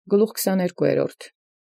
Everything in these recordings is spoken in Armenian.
Գլուխ 22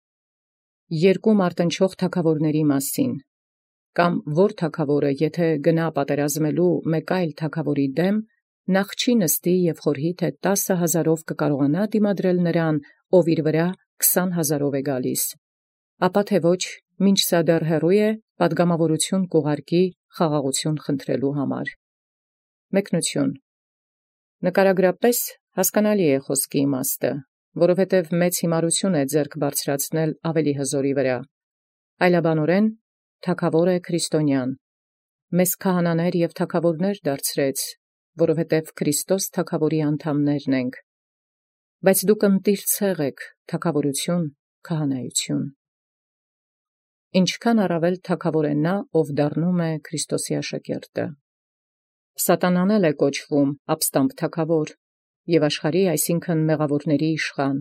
Երկու մարտնչող թագավորների մասին, կամ որ թագավորը, եթե գնա պատերազմելու մեկ այլ թագավորի դեմ, նախ չի նստի և խորհի, թե 10,000 կկարողանա դիմադրել նրան, ով իր վրա 20,000 է գալիս, ապա թե ոչ, մինչ սա դեռ հեռու է, պատգամավորություն կուղարկի խաղաղություն խնդրելու համար։ Մեկնություն. Նկարագրապես հասկանալի է խոսքի իմաստը, որովհետև մեծ հիմարություն է ձեռք բարձրացնել ավելի հզորի վրա, այլաբանորեն թագավոր է քրիստոնյան, մեզ քահանաներ և թագավորներ դարձրեց, որովհետև Քրիստոս թագավորի անդամներն ենք, բայց դուք ընտիր ցեղ եք, թագավորություն, քահանայություն։ Ինչքան առավել թագավոր է նա, ով դառնում է Քրիստոսի աշակերտը։ Սատանան էլ է կոչվում ապստամբ թագավոր և աշխարհի, այսինքն մեղավորների իշխան,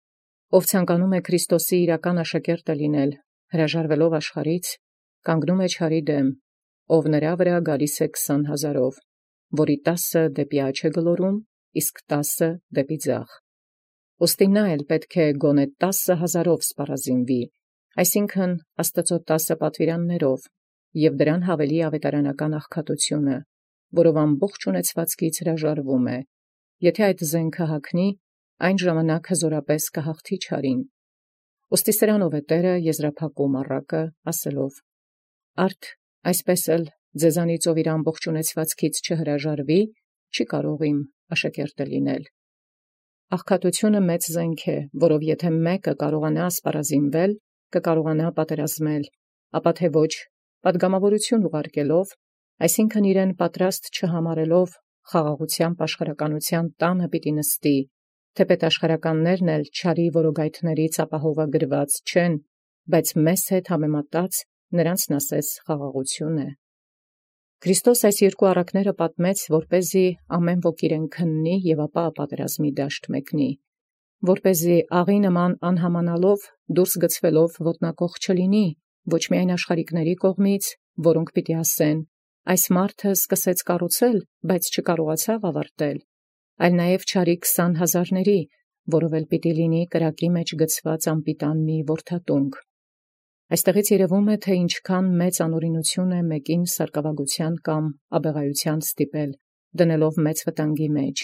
ով ցանկանում է Քրիստոսի իրական աշակերտը լինել, հրաժարվելով աշխարհից, կանգնում է չարի դեմ, ով նրա վրա գալիս է 20,000, որի 10 դեպի աջ է գլորում, իսկ 10 դեպի ձախ։ Ուստի նա էլ պետք է գոնե 10,000 սպառազինվի, այսինքն Աստծո 10 պատվիրաններով, և դրան հավելի ավետարանական աղքատությունը, որով ամբողջ ունեցվածքից հրաժարվում է, եթե այդ զենքը հագնի, այն ժամանակ հզորապես կհաղթի չարին։ Ուստի սրանով է Տերը եզրափակում առակը, ասելով. Արդ այսպես էլ ձեզանից ով իր ամբողջ ունեցվածքից չհրաժարվի, չի կարող իմ աշակերտը լինել։ Աղքատությունը մեծ զենք է, որով եթե մեկը կարողանա սպառազինվել, կկարողանա պատերազմել, ապա թե ոչ, պատգամավորություն ուղարկելով, այսինքն իրեն պատրաստ չհամարելով, խաղաղությամբ աշխարհականության տանը պիտի նստի, թեպետ աշխարհականներն էլ չարի որոգայթներից ապահովագրված չեն, բայց մեզ հետ համեմատած նրանցն ասես խաղաղություն է։ Քրիստոս այս երկու առակները պատմեց, որպեսզի ամեն ոք իրեն քննի և ապա պատերազմի դաշտ մեկնի, որպեսզի աղի նման անհամանալով, դուրս գցվելով ոտնակող չլինի, ոչ միայն աշխարհիկների կողմից, որոնք պիտի ասեն. այս մարդը սկսեց կառուցել, բայց չկարողացավ ավարտել, այլ նաև չարի 20,000-ների, որով էլ պիտի լինի կրակի մեջ գցված անպիտան մի որդատունկ։ Այստեղից երևում է, թե ինչքան մեծ անօրինություն է մեկին սարկավագության կամ աբեղայության ստիպել, դնելով մեծ վտանգի մեջ։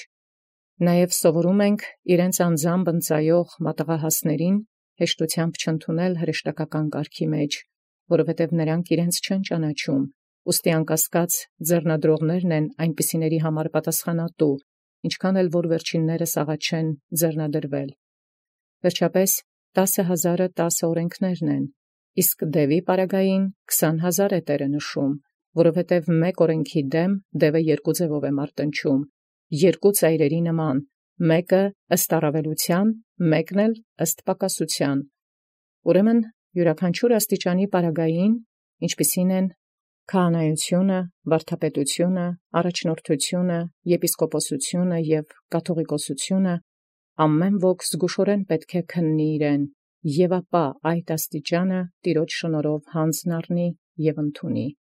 Նաև սովորում ենք իրենց անձամբ ընծայող մատաղահասներին հեշտությամբ չընդունել հրեշտակական կարգի մեջ, որովհետև նրանք իրենց չեն ճանաչում, ուստի անկասկած ձեռնադրողներն են այնպիսիների համար պատասխանատու, ինչքան էլ որ վերջիններս աղաչեն ձեռնադրվել։ Վերջապես 10,000-ը 10 օրենքներն են, իսկ դևի պարագային 20,000 է Տերը նշում, որովհետև մեկ օրենքի դեմ դևը երկու ձևով է մարտնչում, երկու ծայրերի նման, մեկը ըստ առավելության, մեկն էլ ըստ պակասության։ Ուրեմն յուրաքանչյուր աստիճանի պարագային, ինչպիսին են քահանայությունը, վարդապետությունը, առաջնորդությունը, եպիսկոպոսությունը և կաթողիկոսությունը, ամեն ոք զգուշորեն պետք է քննի իրեն, և ապա այդ աստիճանը Տիրոջ շնորհով հանձն առնի և ընդունի։